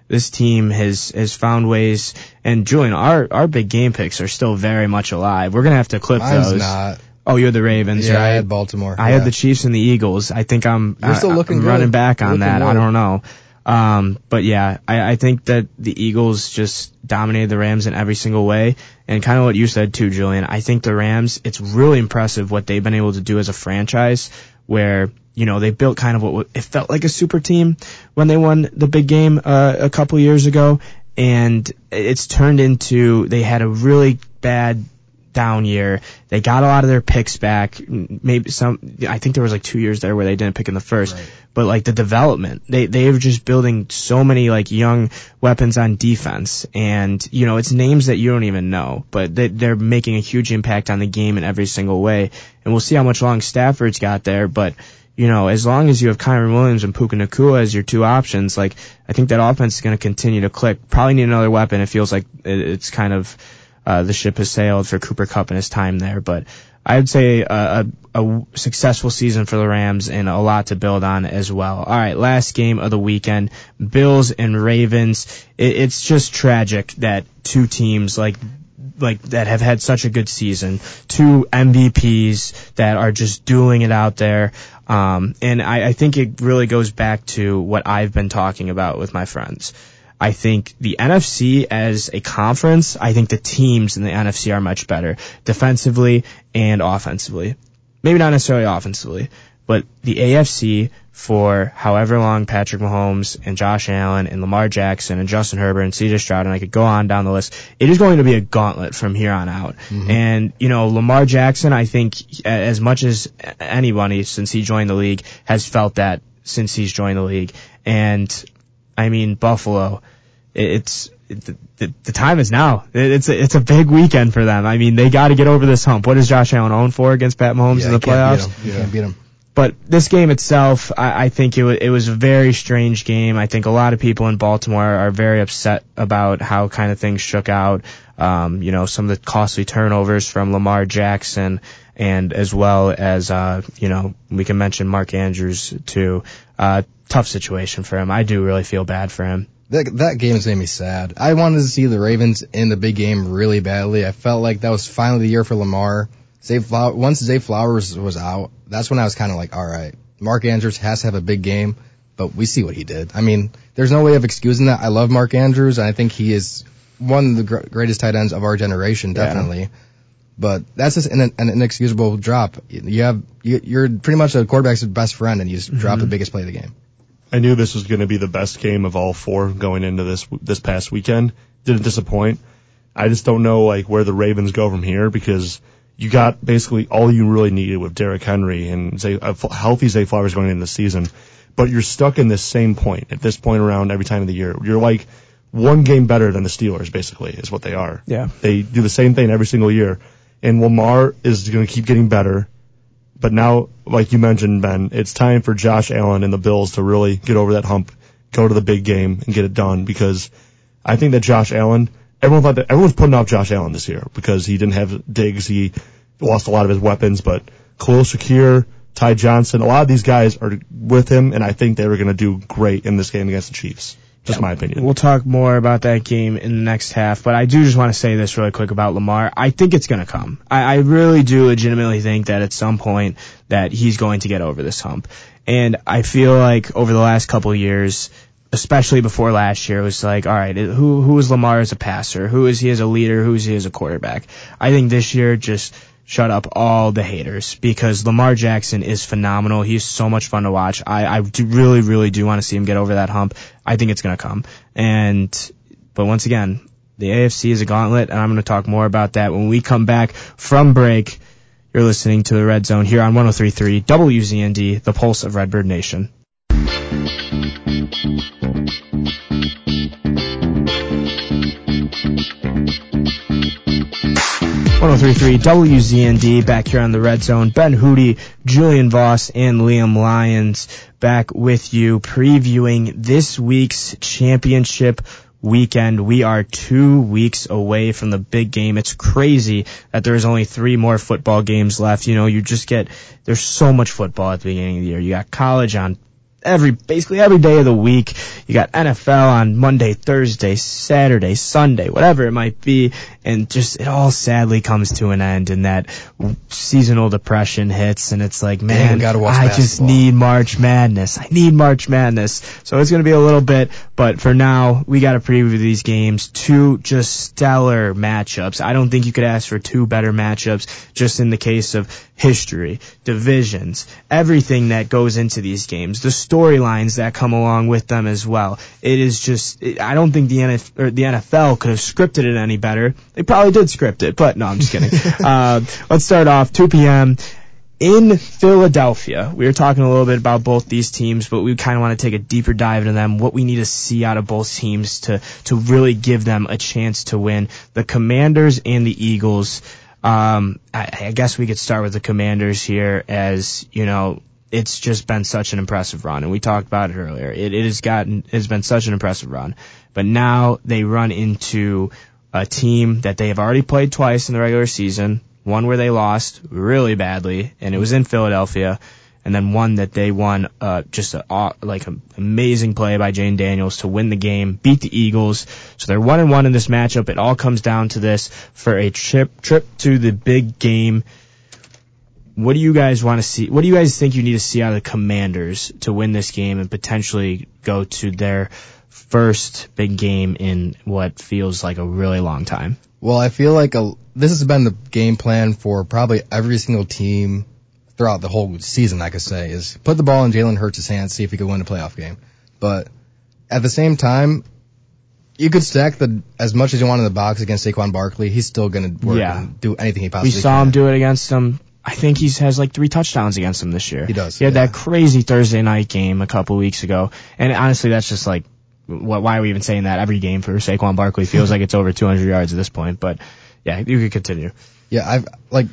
this team has has found ways. And Julian, our our big game picks are still very much alive. We're gonna have to clip Mine's those. not. Oh, you're the Ravens, yeah, right? I had Baltimore. I yeah. had the Chiefs and the Eagles. I think I'm, You're still I, looking I'm good. running back on Looking that. good. I don't know. Um, but yeah, I, I think that the Eagles just dominated the Rams in every single way. And kind of what you said too, Julian. I think the Rams, it's really impressive what they've been able to do as a franchise where, you know, they built kind of what it felt like a super team when they won the big game uh, a couple years ago. And it's turned into, they had a really bad down year. They got a lot of their picks back. Maybe some, I think there was like two years there where they didn't pick in the first, right. But like the development, they, they were just building so many like young weapons on defense. And, you know, it's names that you don't even know, but they, they're making a huge impact on the game in every single way. And we'll see how much long Stafford's got there, but you know, as long as you have Kyron Williams and Puka Nacua as your two options, like, I think that offense is going to continue to click. Probably need another weapon. It feels like it's kind of, uh, the ship has sailed for Cooper Kupp in his time there. But I would say a, a, a successful season for the Rams and a lot to build on as well. All right, last game of the weekend, Bills and Ravens. It, it's just tragic that two teams like like that have had such a good season, two M V Ps that are just dueling it out there. Um, and I, I think it really goes back to what I've been talking about with my friends. I think the N F C as a conference, I think the teams in the N F C are much better defensively and offensively. Maybe not necessarily offensively, but the A F C for however long Patrick Mahomes and Josh Allen and Lamar Jackson and Justin Herbert and C J Stroud, and I could go on down the list, it is going to be a gauntlet from here on out. Mm-hmm. And, you know, Lamar Jackson, I think as much as anybody since he joined the league has felt that since he's joined the league. And, I mean, Buffalo, it's, it, the, the time is now. It's a, it's a big weekend for them. I mean, they got to get over this hump. What is Josh Allen own for against Pat Mahomes yeah, in the playoffs? You can't beat him. But this game itself, I, I think it, w- it was a very strange game. I think a lot of people in Baltimore are very upset about how kind of things shook out. Um, you know, some of the costly turnovers from Lamar Jackson, and as well as, uh, you know, we can mention Mark Andrews too. Uh, tough situation for him. I do really feel bad for him. That, that game has made me sad. I wanted to see the Ravens in the big game really badly. I felt like that was finally the year for Lamar. Zay Flow- once Zay Flowers was out, that's when I was kind of like, all right, Mark Andrews has to have a big game, but we see what he did. I mean, there's no way of excusing that. I love Mark Andrews, and I think he is one of the gr- greatest tight ends of our generation, definitely. Yeah. But that's just an, an inexcusable drop. You have, you, you're pretty much a quarterback's best friend, and you just mm-hmm. drop the biggest play of the game. I knew this was going to be the best game of all four going into this this past weekend. Didn't disappoint. I just don't know like where the Ravens go from here, because you got basically all you really needed with Derrick Henry and Zay, a healthy Zay Flowers going into the season. But you're stuck in this same point at this point around every time of the year. You're like one game better than the Steelers, basically, is what they are. Yeah. They do the same thing every single year. And Lamar is going to keep getting better. But now, like you mentioned, Ben, it's time for Josh Allen and the Bills to really get over that hump, go to the big game, and get it done. Because I think that Josh Allen, everyone thought that everyone's putting off Josh Allen this year because he didn't have Diggs, he lost a lot of his weapons. But Khalil Shakir, Ty Johnson, a lot of these guys are with him, and I think they were going to do great in this game against the Chiefs. Just yeah, my opinion. We'll talk more about that game in the next half, but I do just want to say this really quick about Lamar. I think it's going to come. I, I really do legitimately think that at some point that he's going to get over this hump. And I feel like over the last couple of years, especially before last year, it was like, all right, who who is Lamar as a passer? Who is he as a leader? Who is he as a quarterback? I think this year just shut up all the haters, because Lamar Jackson is phenomenal. He's so much fun to watch. I, I do really, really do want to see him get over that hump. I think it's going to come. And, but once again, the A F C is a gauntlet, and I'm going to talk more about that when we come back from break. You're listening to the Red Zone here on one oh three point three W Z N D, the pulse of Redbird Nation. one oh three point three W Z N D, back here on the Red Zone. Ben Hootie, Julian Voss, and Liam Lyons back with you, previewing this week's championship weekend. We are two weeks away from the big game. It's crazy that there's only three more football games left. You know, you just get, there's so much football at the beginning of the year. You got college on every basically every day of the week. You got N F L on Monday, Thursday, Saturday, Sunday, whatever it might be, and just it all sadly comes to an end, and that seasonal depression hits, and it's like, man, gotta watch I just basketball. need March Madness. I need March Madness. So it's going to be a little bit, but for now, we got to preview these games. Two just stellar matchups. I don't think you could ask for two better matchups just in the case of history, divisions, everything that goes into these games, the storylines that come along with them as well. It is just, it, I don't think the N F, or the N F L could have scripted it any better. They probably did script it, but no, I'm just kidding. uh, let's start off two p.m. in Philadelphia. We were talking a little bit about both these teams, but we kind of want to take a deeper dive into them, what we need to see out of both teams to, to really give them a chance to win. The Commanders and the Eagles. Um, I, I guess we could start with the Commanders here, as, you know, it's just been such an impressive run, and we talked about it earlier. It, it has gotten, it has been such an impressive run, but now they run into a team that they have already played twice in the regular season, one where they lost really badly, and it was in Philadelphia, and then one that they won, uh, just a, uh, like an amazing play by Jane Daniels to win the game, beat the Eagles. So they're one and one in this matchup. It all comes down to this for a trip, trip to the big game. What do you guys want to see? What do you guys think you need to see out of the Commanders to win this game and potentially go to their first big game in what feels like a really long time? Well, I feel like a, this has been the game plan for probably every single team throughout the whole season, I could say, is put the ball in Jalen Hurts' hands, see if he could win a playoff game. But at the same time, you could stack the as much as you want in the box against Saquon Barkley. He's still going to work Yeah. and do anything he possibly We can. saw him do it against them. I think he has like three touchdowns against them this year. He does, He had yeah. that crazy Thursday night game a couple weeks ago. And honestly, that's just like, wh- why are we even saying that? Every game for Saquon Barkley feels like it's over two hundred yards at this point. But yeah, you could continue. Yeah, I've like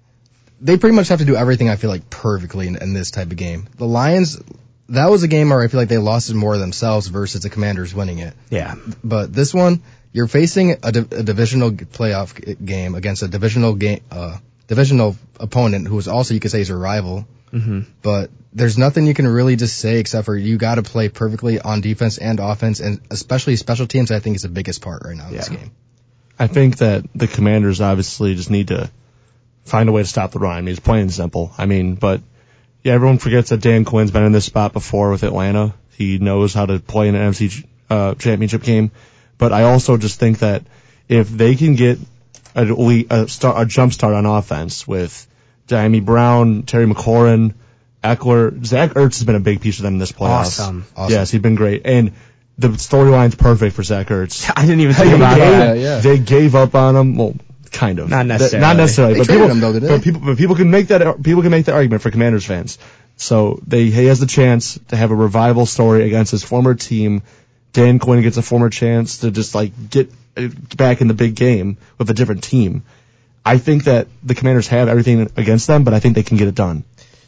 they pretty much have to do everything, I feel like, perfectly in, in this type of game. The Lions, that was a game where I feel like they lost it more themselves versus the Commanders winning it. Yeah. But this one, you're facing a, di- a divisional g- playoff g- game against a divisional game, uh, divisional opponent who is also, you could say, is a rival. Mm-hmm. But there's nothing you can really just say except for you got to play perfectly on defense and offense, and especially special teams. I think is the biggest part right now in this Yeah. game. I think that the Commanders obviously just need to find a way to stop the run. I mean, it's plain and simple. I mean, but yeah, everyone forgets that Dan Quinn's been in this spot before with Atlanta. He knows how to play in an N F C uh, championship game. But I also just think that if they can get a, a, start, a jump start on offense with Diami Brown, Terry McLaurin, Eckler, Zach Ertz has been a big piece for them in this playoffs. Awesome. Awesome. Yes, he's been great. And the storyline's perfect for Zach Ertz. I didn't even think They about gave- that. yeah. They gave up on him. Well, kind of. Not necessarily. Not necessarily. They but traded people, him, though, didn't but they? people, but people can make that. People can make that argument for Commanders fans. So they he has the chance to have a revival story against his former team. Dan Quinn gets a former chance to just like get uh, back in the big game with a different team. I think that the Commanders have everything against them, but I think they can get it done.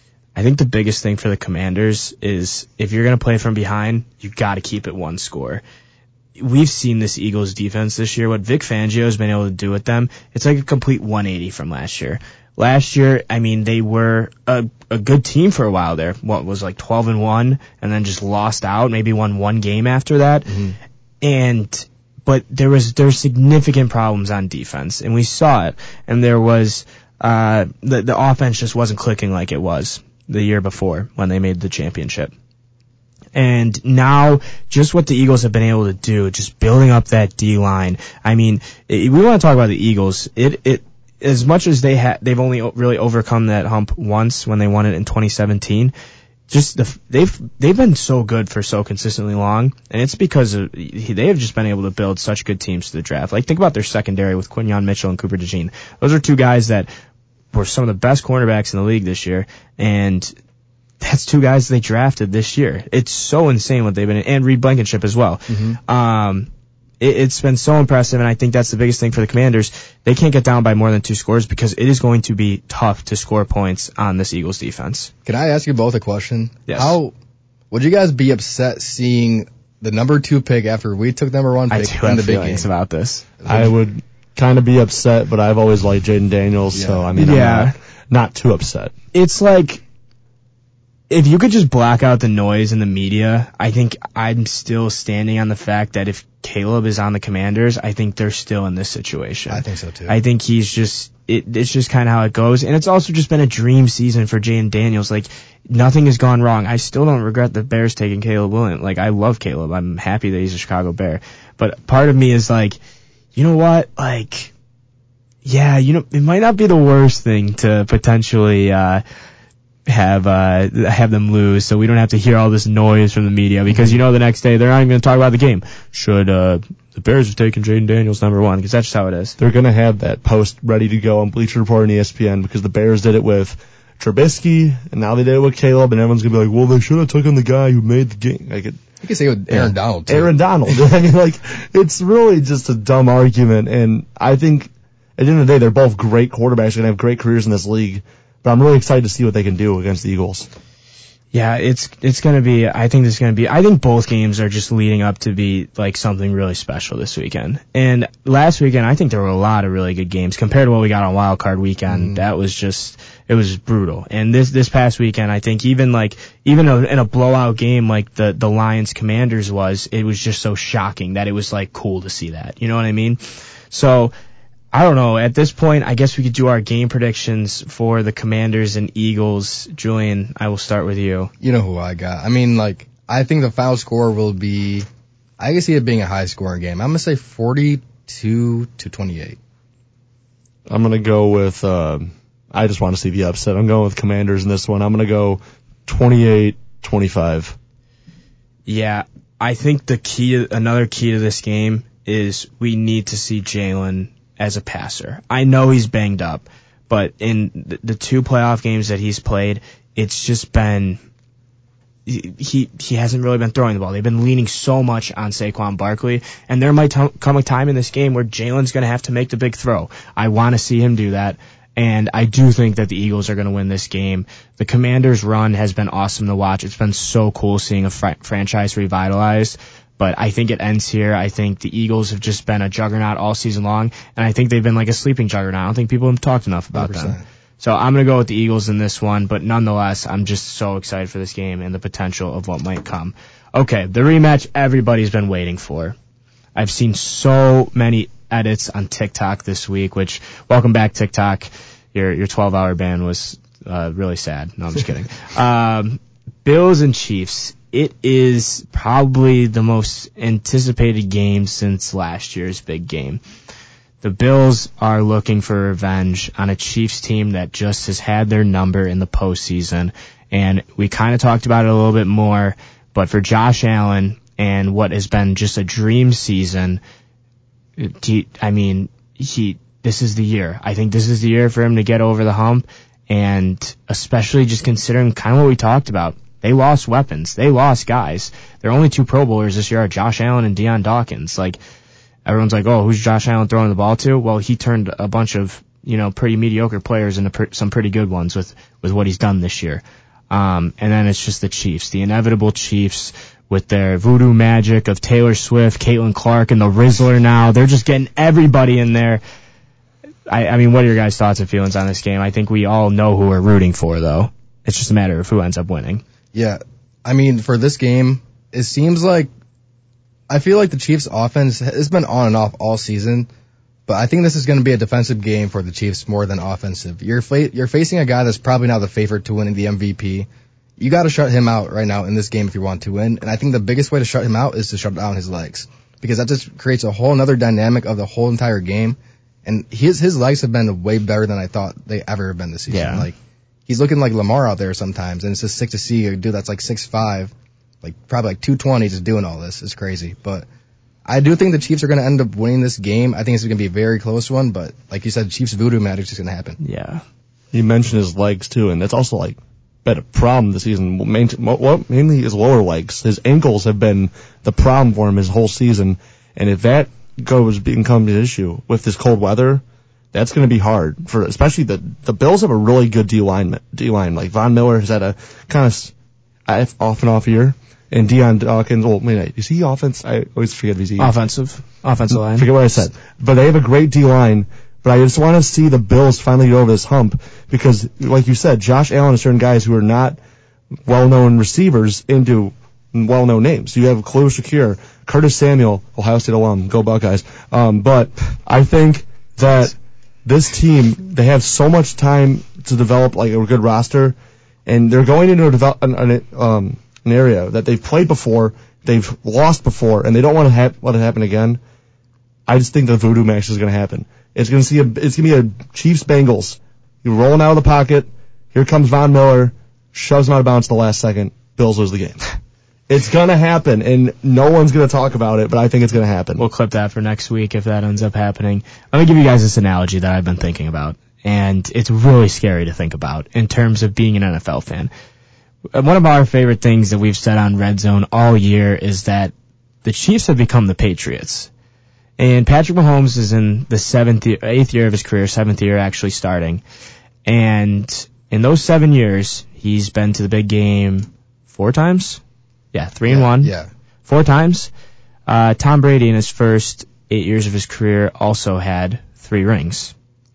I think the biggest thing for the Commanders is if you're going to play from behind, you got to keep it one score. We've seen this Eagles defense this year. What Vic Fangio has been able to do with them, it's like a complete one eighty from last year. Last year, I mean, they were a, a good team for a while there. What was like twelve and one, and then just lost out. Maybe won one game after that. Mm-hmm. And but there was there were significant problems on defense, and we saw it. And there was uh, the the offense just wasn't clicking like it was the year before when they made the championship. And now, just what the Eagles have been able to do, just building up that D line. I mean, it, we want to talk about the Eagles. It it as much as they ha- they've only really overcome that hump once when they won it in twenty seventeen. Just the, they've they've been so good for so consistently long, and it's because of, they have just been able to build such good teams to the draft. Like, think about their secondary with Quinyon Mitchell and Cooper DeJean. Those are two guys that were some of the best cornerbacks in the league this year, and that's two guys they drafted this year. It's so insane what they've been, and Reed Blankenship as well. Mm-hmm. Um, it, it's been so impressive, and I think that's the biggest thing for the Commanders. They can't get down by more than two scores because it is going to be tough to score points on this Eagles defense. Can I ask you both a question? Yes. How would you guys be upset seeing the number two pick after we took number one I pick do in the have big game? feelings about this. I would kind of be upset, but I've always liked Jaden Daniels, so Yeah. I mean, Yeah. I'm not, not too upset. It's like, if you could just block out the noise in the media, I think I'm still standing on the fact that if Caleb is on the Commanders, I think they're still in this situation. I think so too. I think he's just, it, it's just kind of how it goes. And it's also just been a dream season for Jayden Daniels. Like, nothing has gone wrong. I still don't regret the Bears taking Caleb Williams. Like, I love Caleb. I'm happy that he's a Chicago Bear. But part of me is like, you know what? Like, yeah, you know, it might not be the worst thing to potentially, uh, have uh have them lose, so we don't have to hear all this noise from the media, because you know the next day they're not even going to talk about the game. Should uh the Bears have taken Jayden Daniels number one, because that's just how it is. They're going to have that post ready to go on Bleacher Report and E S P N, because the Bears did it with Trubisky, and now they did it with Caleb, and everyone's going to be like, well, they should have taken the guy who made the game. Like it, you can say it with Aaron yeah. Donald, too. Aaron Donald. I mean, like, it's really just a dumb argument, and I think at the end of the day, they're both great quarterbacks, going to have great careers in this league. But I'm really excited to see what they can do against the Eagles. Yeah, it's it's going to be, I think it's going to be, I think both games are just leading up to be like something really special this weekend. And last weekend, I think there were a lot of really good games compared to what we got on Wild Card Weekend. Mm. That was just, it was brutal. And this this past weekend, I think even like, even a, in a blowout game like the, the Lions Commanders was, it was just so shocking that it was like cool to see that. You know what I mean? So, I don't know. At this point, I guess we could do our game predictions for the Commanders and Eagles. Julian, I will start with you. You know who I got. I mean, like, I think the final score will be, I can see it being a high-scoring game. I'm going to say forty-two to twenty-eight. I'm going to go with, uh, I just want to see the upset. I'm going with Commanders in this one. I'm going to go twenty-eight twenty-five. Yeah, I think the key, another key to this game is we need to see Jalen as a passer. I know he's banged up, but in the two playoff games that he's played, it's just been, he he hasn't really been throwing the ball. They've been leaning so much on Saquon Barkley, and there might t- come a time in this game where Jalen's going to have to make the big throw. I want to see him do that, and I do think that the Eagles are going to win this game. The Commanders' run has been awesome to watch. It's been so cool seeing a fr- franchise revitalized. But I think it ends here. I think the Eagles have just been a juggernaut all season long, and I think they've been like a sleeping juggernaut. I don't think people have talked enough about one hundred percent them. So I'm going to go with the Eagles in this one, but nonetheless, I'm just so excited for this game and the potential of what might come. Okay, the rematch everybody's been waiting for. I've seen so many edits on TikTok this week, which, welcome back, TikTok. Your your twelve-hour ban was uh, really sad. No, I'm just kidding. Um, Bills and Chiefs. It is probably the most anticipated game since last year's big game. The Bills are looking for revenge on a Chiefs team that just has had their number in the postseason. And we kind of talked about it a little bit more, but for Josh Allen and what has been just a dream season, he, I mean, he, this is the year. I think this is the year for him to get over the hump, and especially just considering kind of what we talked about. They lost weapons. They lost guys. Their only two Pro Bowlers this year are Josh Allen and Deion Dawkins. Like, everyone's like, oh, who's Josh Allen throwing the ball to? Well, he turned a bunch of, you know, pretty mediocre players into per- some pretty good ones with, with what he's done this year. Um, and then it's just the Chiefs, the inevitable Chiefs with their voodoo magic of Taylor Swift, Caitlin Clark, and the Rizzler now. They're just getting everybody in there. I, I mean, what are your guys' thoughts and feelings on this game? I think we all know who we're rooting for, though. It's just a matter of who ends up winning. Yeah, I mean, for this game, it seems like, I feel like the Chiefs' offense has been on and off all season, but I think this is going to be a defensive game for the Chiefs more than offensive. You're fa- you're facing a guy that's probably now the favorite to winning the M V P. You got to shut him out right now in this game if you want to win, and I think the biggest way to shut him out is to shut down his legs, because that just creates a whole other dynamic of the whole entire game, and his his legs have been way better than I thought they ever have been this season. Yeah. Like, he's looking like Lamar out there sometimes, and it's just sick to see a dude that's like six five, like probably like two twenty, just doing all this. It's crazy. But I do think the Chiefs are going to end up winning this game. I think it's going to be a very close one, but like you said, Chiefs voodoo magic is going to happen. Yeah. You mentioned his legs too, and that's also like been a problem this season. Mainly his lower legs. His ankles have been the problem for him his whole season, and if that goes becomes an issue with this cold weather, that's going to be hard for, especially the the Bills have a really good D line. D line like Von Miller has had a kind of off and off year, and Deion Dawkins. Well, wait, is he offense? I always forget if he's he, offensive, offensive line. Forget what I said, but they have a great D line. But I just want to see the Bills finally get over this hump, because, like you said, Josh Allen is certain guys who are not well-known receivers into well-known names. You have Khalil Shakir, Curtis Samuel, Ohio State alum, go Buckeyes. Um, but I think that this team, they have so much time to develop like a good roster, and they're going into a develop, an, an, um, an area that they've played before, they've lost before, and they don't want to ha- let it happen again. I just think the voodoo match is going to happen. It's going to see a, it's going to be a Chiefs Bengals. You're rolling out of the pocket. Here comes Von Miller, shoves him out of bounds at the last second. Bills lose the game. It's going to happen, and no one's going to talk about it, but I think it's going to happen. We'll clip that for next week if that ends up happening. Let me give you guys this analogy that I've been thinking about, and it's really scary to think about in terms of being an N F L fan. One of our favorite things that we've said on Red Zone all year is that the Chiefs have become the Patriots. And Patrick Mahomes is in the seventh, year, eighth year of his career, seventh year actually starting. And in those seven years, he's been to the big game four times. Yeah, three and yeah, one. Yeah. Four times. Uh, Tom Brady in his first eight years of his career also had three rings.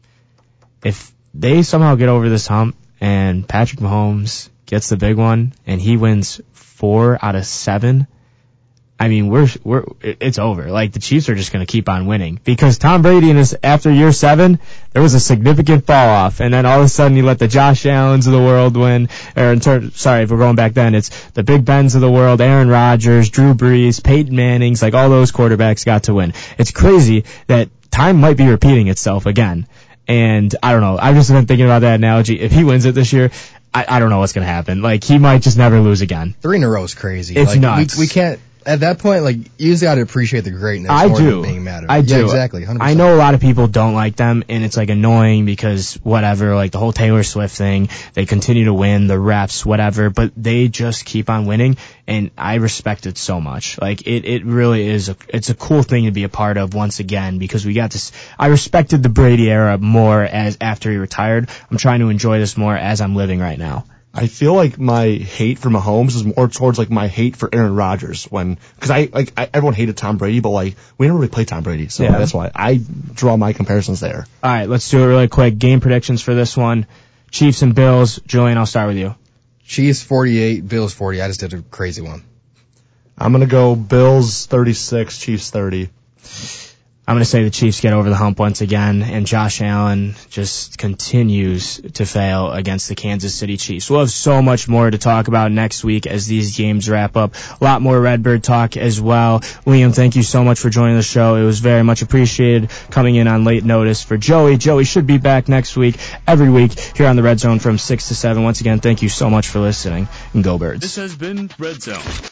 If they somehow get over this hump and Patrick Mahomes gets the big one and he wins four out of seven, I mean, we're, we're, it's over. Like, the Chiefs are just going to keep on winning. Because Tom Brady, in his, after year seven, there was a significant fall off. And then all of a sudden, he let the Josh Allens of the world win. Or, in ter- sorry, if we're going back then, it's the Big Bens of the world, Aaron Rodgers, Drew Brees, Peyton Mannings, like all those quarterbacks got to win. It's crazy that time might be repeating itself again. And I don't know. I've just been thinking about that analogy. If he wins it this year, I, I don't know what's going to happen. Like, he might just never lose again. Three in a row is crazy. It's like, nuts. We, we can't. At that point, like, you just got to appreciate the greatness. I more do. Than being mad at I it. do. Yeah, exactly. one hundred percent. I know a lot of people don't like them, and it's like annoying because whatever, like the whole Taylor Swift thing, they continue to win, the refs, whatever, but they just keep on winning, and I respect it so much. Like, it, it really is, a, it's a cool thing to be a part of once again because we got this, I respected the Brady era more as after he retired. I'm trying to enjoy this more as I'm living right now. I feel like my hate for Mahomes is more towards like my hate for Aaron Rodgers when, cause I, like, I, everyone hated Tom Brady, but like, we never really played Tom Brady, so yeah. That's why I draw my comparisons there. Alright, let's do it really quick. Game predictions for this one. Chiefs and Bills. Julian, I'll start with you. Chiefs forty-eight, Bills forty. I just did a crazy one. I'm gonna go Bills thirty-six, Chiefs thirty. I'm going to say the Chiefs get over the hump once again, and Josh Allen just continues to fail against the Kansas City Chiefs. We'll have so much more to talk about next week as these games wrap up. A lot more Redbird talk as well. Liam, thank you so much for joining the show. It was very much appreciated coming in on late notice for Joey. Joey should be back next week, every week, here on the Red Zone from six to seven. Once again, thank you so much for listening, and go Birds. This has been Red Zone.